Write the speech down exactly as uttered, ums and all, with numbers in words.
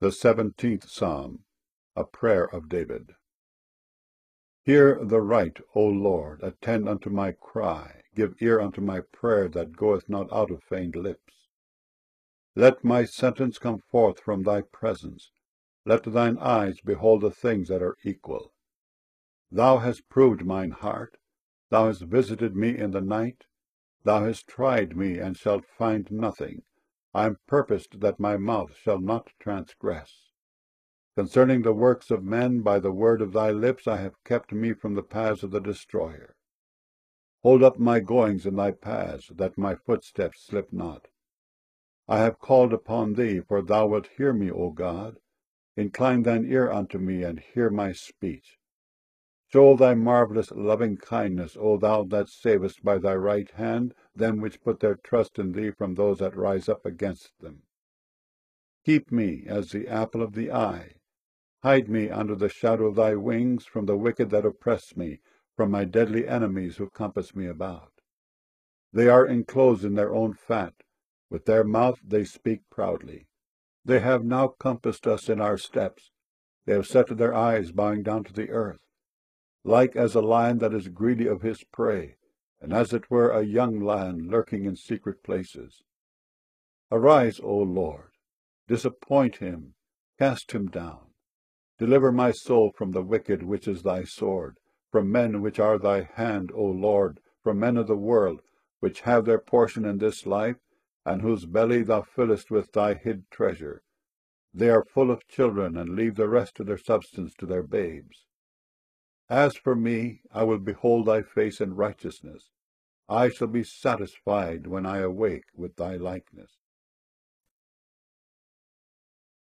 The seventeenth Psalm, a prayer of David. Hear the right, O Lord, attend unto my cry, give ear unto my prayer that goeth not out of feigned lips. Let my sentence come forth from thy presence, let thine eyes behold the things that are equal. Thou hast proved mine heart, thou hast visited me in the night, thou hast tried me, and shalt find nothing. I am purposed that my mouth shall not transgress. Concerning the works of men, by the word of thy lips I have kept me from the paths of the destroyer. Hold up my goings in thy paths, that my footsteps slip not. I have called upon thee, for thou wilt hear me, O God. Incline thine ear unto me, and hear my speech. Show thy marvellous loving kindness, O thou that savest by thy right hand them which put their trust in thee from those that rise up against them. Keep me as the apple of the eye. Hide me under the shadow of thy wings from the wicked that oppress me, from my deadly enemies who compass me about. They are enclosed in their own fat. With their mouth they speak proudly. They have now compassed us in our steps. They have set their eyes bowing down to the earth. Like as a lion that is greedy of his prey, and as it were a young lion lurking in secret places. Arise, O Lord, disappoint him, cast him down. Deliver my soul from the wicked, which is thy sword, from men which are thy hand, O Lord, from men of the world, which have their portion in this life, and whose belly thou fillest with thy hid treasure. They are full of children, and leave the rest of their substance to their babes. As for me, I will behold thy face in righteousness. I shall be satisfied when I awake with thy likeness.